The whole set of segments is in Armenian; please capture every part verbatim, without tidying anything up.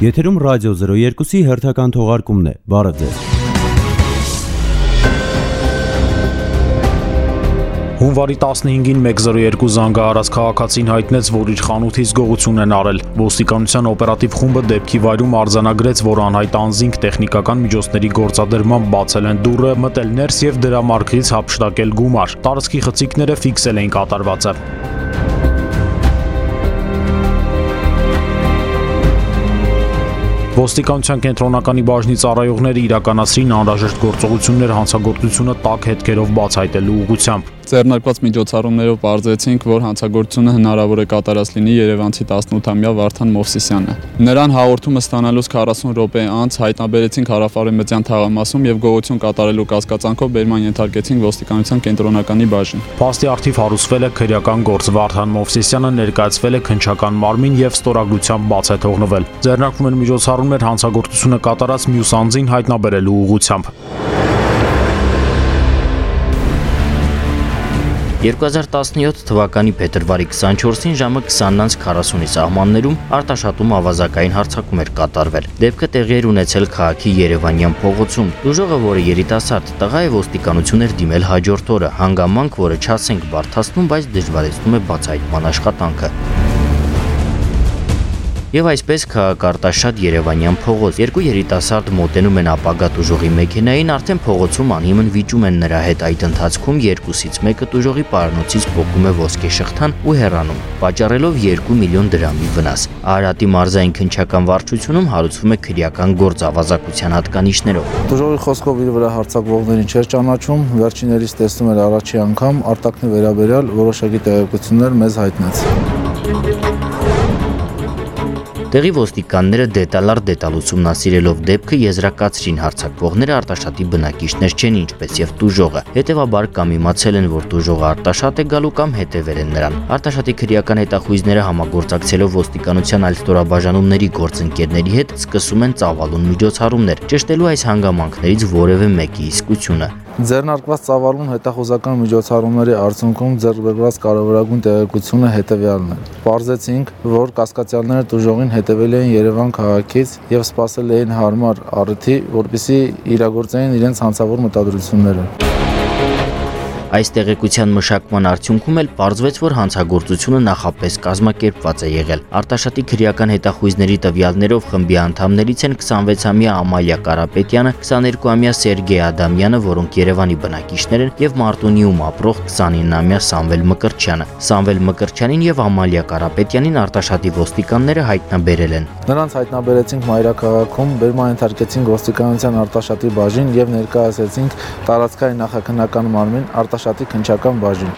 Եթերում ռադիո զրո երկուսի հերթական թողարկումն է, բարը ձեզ։ Հունվարի տասնհինգին մեկ զրո երկու զանգահարած քաղաքացին հայտնեց, որ իր խանութից գողություն են արել։ Ոստիկանության օպերատիվ խումբը դեպքի վայրում արձանագրեց, որ անհայտ անձինք տեխնիկական միջոցների գործադրմամբ բացել են դուռը, մտել ներս եւ դրամարկղից հափշտակել գումար։ Տարածքի խցիկները ֆիքսել էին կատարվածը։ Ոստիկանության կենտրոնականի բաժնի ծառայողները իրականացրին անհրաժեշտ գործողություններ հանցագործությունը տաք հետքերով բացահայտելու ուղղությամբ։ Ձեռնարկված միջոցառումներով պարզեցինք, որ հանցագործությունը հնարավոր է կատարած լինի երևանցի տասնութամյա Վարդան Մովսիսյանը։ Նրան հաղորդումը ստանալուց քառասուն րոպե անց հայտնաբերեցինք հարավարևմտյան թաղամասում եւ գողություն կատարելու կասկածանքով բերման ենթարկեցինք ոստիկանության կենտրոնականի բաժին։ Փաստի առթիվ հարուցվել է քրեական գործ, Վարդան Մովսիսյանը ներկայացվել է քննչական մարմին եւ ստորագրությամբ բաց է թողնվել։ Ձեռնարկվում են միջոցառումներ հանցագործությունը կատարած մյուս անձին հայտնաբերելու ուղղությամբ։ երկու հազար տասնյոթ թվականի փետրվարի քսանչորսին ժամը քսանն քառասունի սահմաններում արտաշատում ավազակային հարձակում էր կատարվել։ Դեպքը տեղի էր ունեցել քաղաքի Երևանյան փողոցում։ Դժողը, որը երիտասարդ տղա է, ոստիկանություն էր դիմել հաջորդ օրը, հանգամանք, որը չասենք բարդացնում, բայց դժվարեցնում է բացահայտման աշխատանքը։ Եվ այսպես քաղաքարտաշատ Երևանյան փողոց երկու երիտասարդ մոտենում են ապագա տուժողի մեքենային, արդեն փողոցում անհիմն վիճում են նրա հետ, այդ ընթացքում երկուսից մեկը տուժողի պարանոցից փոխում է ոսկե շղթան ու հեռանում, պատճառելով երկու միլիոն դրամի վնաս։ Արարատի մարզային քննչական վարչությունում հարուցվում է քրեական գործ ավազակության հատկանիշներով։ Տուժողի խոսքով իր վրա հարձակվողներին չէր ճանաչում, վերջիններիս տեսնում էր առաջի անգամ, արտաքնի վերաբերյալ որոշակի տեղեկություններ մեզ հայտնեց։ Տեղի ոստիկանները դետալար դետալ ուսումնասիրելով դեպքը եզրակացրին հարձակվողները արտաշատի բնակիչներ չեն, ինչպես եւ տուժողը։ Հետևաբար կամ իմացել են, որ տուժողը արտաշատ է գալու, կամ հետևել են նրան։ Արտաշատի քրեական հետախույզները համագործակցելով ոստիկանության այլ ստորաբաժանումների գործընկերների հետ սկսում են ծավալուն միջոցառումներ, ճշտելու այս հանգամանքներից որևէ մեկի իսկությունը։ Ձեռնարկված ծավալուն հետախուզական միջոցառումների արդյունքում ձեռքբերված կարևորագույն տեղեկությունը հետևյալն է։ Պարզեցինք, որ կասկածյալները տուժողին հետևել էին Երևան քաղաքից եւ սպասել էին հարմար առիթի, որպեսզի իրագործեին իրենց հանցավոր մտադրությունները։ Այս տեղեկության մշակման արդյունքում էլ պարզվեց, որ հանցագործությունը նախապես կազմակերպված է եղել։ Արտաշատի քրեական հետախույզների տվյալներով խմբի անդամներից են քսանվեցամյա Ամալիա Կարապետյանը, քսաներկուամյա Սերգեյ Ադամյանը, որոնք Երևանի բնակիչներ են, եւ Մարտունիում ապրող քսանինամյա Սամվել Մկրտչյանը։ Սամվել Մկրտչյանին եւ Ամալիա Կարապետյանին արտաշատի ոստիկանները հայտնաբերել են։ Նրանց հայտնաբերեցինք մայրաքաղաքում, բերման ենթարկեցինք ոստիկանության արտաշատի բաժին եւ ներկայացրեցինք տարածքային նախաքննական մարմին արտաշատի քննչական բաժին։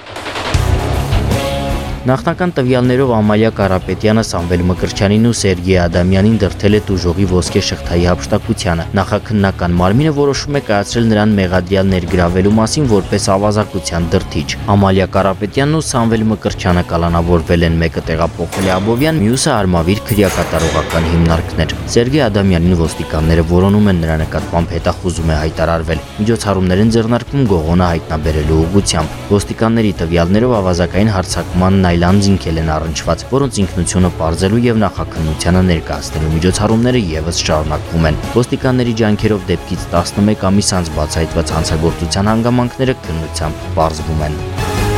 Նախնական տվյալներով Ամալիա Կարապետյանը Սամվել Մկրտչյանին ու Սերգեյ Ադամյանին դրդել է տուժողի ոսկե շղթայի հափշտակությանը։ Նախաքննական մարմինը որոշում է կայացրել նրան մեղադրյալ ներգրավելու մասին որպես ավազակության դրդիչ։ Ամալիա Կարապետյանն ու Սամվել Մկրտչյանը կալանավորվել են, մեկը տեղափոխվել է Աբովյան, մյուսը Արմավիր քրեակատարողական հիմնարկներ։ Սերգեյ Ադամյանին ոստիկանները որոնում են, նրա նկատմամբ հետախուզում է հայտարարվել։ Միջոցառումներ են ձեռնարկվում գողոնը հայտնաբերելու ուղղությամբ։ Ոստիկանների տվյալներով ավազակային հարձակման այլ անձինք են առնչված, որոնց ինքնությունը պարզելու եւ նախաքննությանը ներկայացնելու միջոցառումները եւս շարունակվում են։ Ոստիկանների ջանքերով դեպքից տասնմեկ ամիս անց բացահայտված հանցագործության հանգամանքները քննությամբ պարզվում են։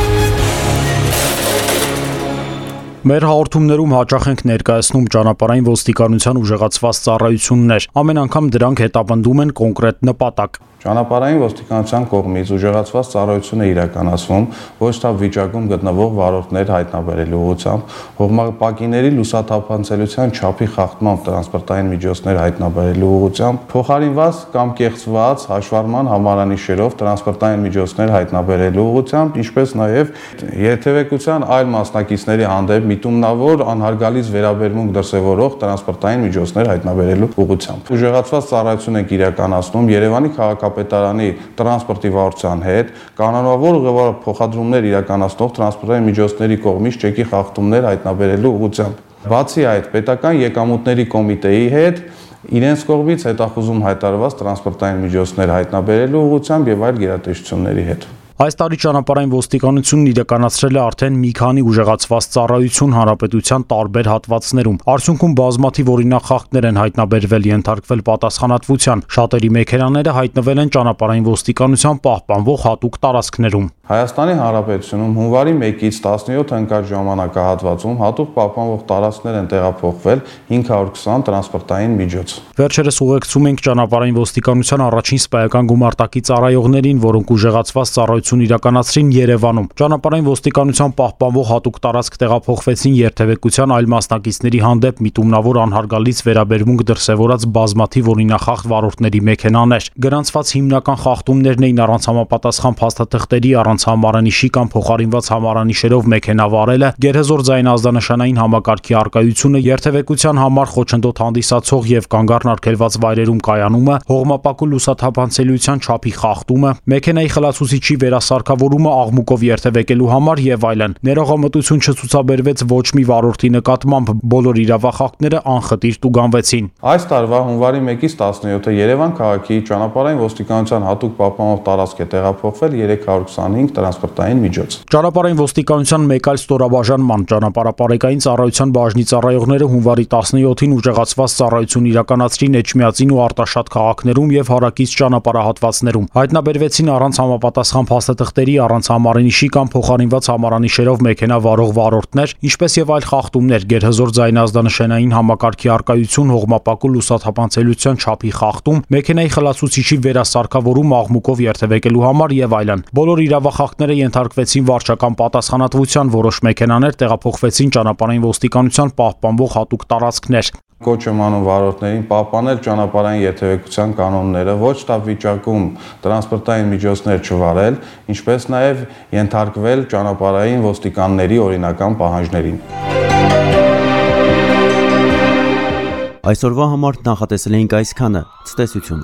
Մեր հաղորդումներում հաճախ ենք ներկայացնում ճանապարհային ոստիկանության ուժեղացված ծառայություններ։ Ամեն անգամ դրանք հետապնդում են կոնկրետ նպատակ։ Ճանապարհային ոստիկանության կողմից ուժեղացված ծառայություն է իրականացվում ոչ թափ վիճակում գտնվող վարորդներ հայտնաբերելու ուղղությամբ, հողմապակիների լուսաթափանցելիության չափի խախտմամբ տրանսպորտային միջոցներ հայտնաբերելու ուղղությամբ, փոխարինված կամ կեղծված հաշվառման համարանիշերով տրանսպորտային միջոցներ հայտնաբերելու ուղղությամբ, ինչպես նաև երթևեկության այլ մասնակիցների հանդեպ միտումնավոր անհարգալից վերաբերմունք դրսևորող տրանսպորտային միջոցներ հայտնաբերելու ուղղությամբ։ Ուժեղացված ծառայություն ենք իրականացնում Երևանի քաղաքապետարանի տրանսպորտի վարչության հետ, կանոնավոր ուղևոր փոխադրումներ իրականացնող տրանսպորտային միջոցների կողմից ճեկի խախտումներ հայտնաբերելու ուղղությամբ։ Բացի այդ, պետական եկամուտների կոմիտեի հետ իրենց կողմից հետախուզում հայտարարված տրանսպորտային միջոցներ հայտնաբերելու ուղղությամբ եւ այլ գերատեսչությունների հետ։ Այս տարի ճանապարհային ոստիկանությունն իրականացրել է արդեն մի քանի ուժեղացված ծառայություն հանրապետության տարբեր հատվածներում։ Արդյունքում բազմաթիվ օրինախախտներ են հայտնաբերվել, ենթարկվել պատասխանատվության։ Շատերի մեքենաները հայտնվել են ճանապարհային ոստիկանության պահպանվող հատուկ տարածքներում։ Հայաստանի Հանրապետությունում հունվարի մեկից տասնյոթ ընկած ժամանակահատվածում հատուկ պահպանվող տարածքներ են տեղափոխվել հինգ հարյուր քսան տրանսպորտային միջոց։ Վերջերս ուղեկցում ենք ճանապարհային ոստիկանության առաջին սպայական գումարտակի ծառայողներին, որոնք ուժեղացված ծառայություն իրականացրին Երևանում։ Ճանապարհային ոստիկանության պահպանվող հատուկ տարածք տեղափոխվեցին երթևեկության այլ մասնակիցների հանդեպ միտումնավոր անհարգալից վերաբերմունք դրսևորած բազմաթիվ օրինախախտ վարորդների մեքենաներ։ Գրանցված հիմնական խախտումներն էին առանց համապատասխան փաստաթղթերի, առանց համարանիշի կամ փոխարինված համարանիշերով մեքենա վարելը, գերհզոր ձայն ազդանշանային համակարգի առկայությունը, երթևեկության համար խոչընդոտ հանդիսացող եւ կանգառն արգելված վայրերում կայանումը, հողմապակու լուսաթափանցելիության չափի խախտումը, մեքենայի խլացուցիչի վերասարքավորումը աղմուկով երթևեկելու համար եւ այլն։ Ներողամտություն չցուցաբերվեց ոչ մի վարորդի նկատմամբ, բոլոր իրավախախտները անխտիր տուգանվեցին։ Այս տարվա հունվարի մեկից տասնյոթը Երևան քաղաքի ճանապարհային ոստիկանության հատուկ պահպանվող տարածք է տեղափոխվել երեք հարյուր քսանհինգ տրանսպորտային միջոց։ Ճանապարհային ոստիկանության մեկ այլ ստորաբաժանման ճանապարհապարեկային ծառայության բաժնի ծառայողները հունվարի տասնյոթին ուժեղացված ծառայություն իրականացրին Էջմիածին ու Արտաշատ քաղաքներում եւ հարակից ճանապարհահատվածներում։ Հայտնաբերվեցին առանց համապատասխան փաստաթղթերի, առանց համարանիշի կամ փոխարինված համարանիշերով մեքենա վարող վարորդներ, ինչպես եւ այլ խախտումներ, գերհզոր ձայն ազդանշանային համակարգի առկայություն, հողմապակու լուսաթափանցելիության չափի խախտում, մեքենայի խլացուցիչի վերասարքավորում աղմուկով երթևեկելու համար եւ այլն։ Բոլոր իրավախախտները ենթարկվեցին վարչական պատասխանատվության, որոշ մեքենաներ տեղափոխվեցին ճանապարհային ոստիկանության պահպանվող հատուկ տարածքներ։ Կոչ եմ անում վարորդներին պահպանել ճանապարհային երթևեկության կանոնները, ոչ տափ վիճակում տրանսպորտային միջոցներ չվարել, ինչպես նաև ենթարկվել ճանապարհային ոստիկանների օրինական պահանջներին։ Այսօրվա համար նախատեսել էինք այսքանը։ Ցտեսություն։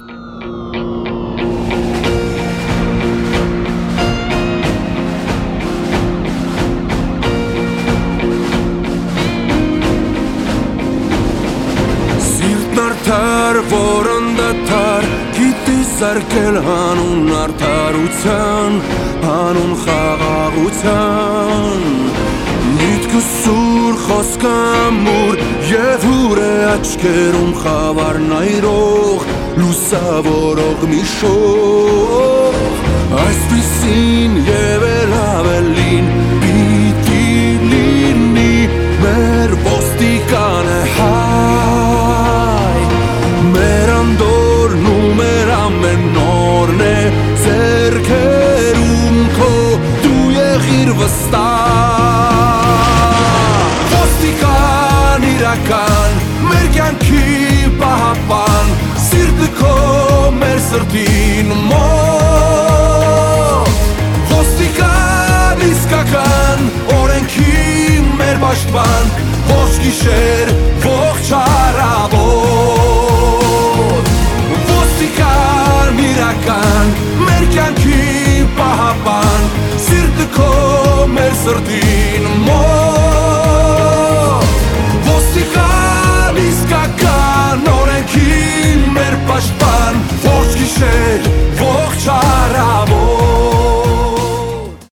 Որընդդար գիտի սարքել հանուն արդարության, հանուն խաղաղության, միտքը սուր, խոսքը ամուր և ուր է աչքերում խավարն այրող, լուսավորող մի շող, այսպիսին և էլ ավելին պիտի լինի մեր ոստիկանը հայ, մեր անդորն ու մեր ամեն նորն է ձեռքերում քո դու եղիր վստահ ոստիկան իրական մեր կյանքի պահապան սիրտը քո մեր սրտին մոտ ոստիկան իսկական օրենքի մեր պաշտպան ողջ գիշեր ողջ առավոտ ոստիկան իրական մեր կյանքի պահապան սիրտը քո մեր սրտի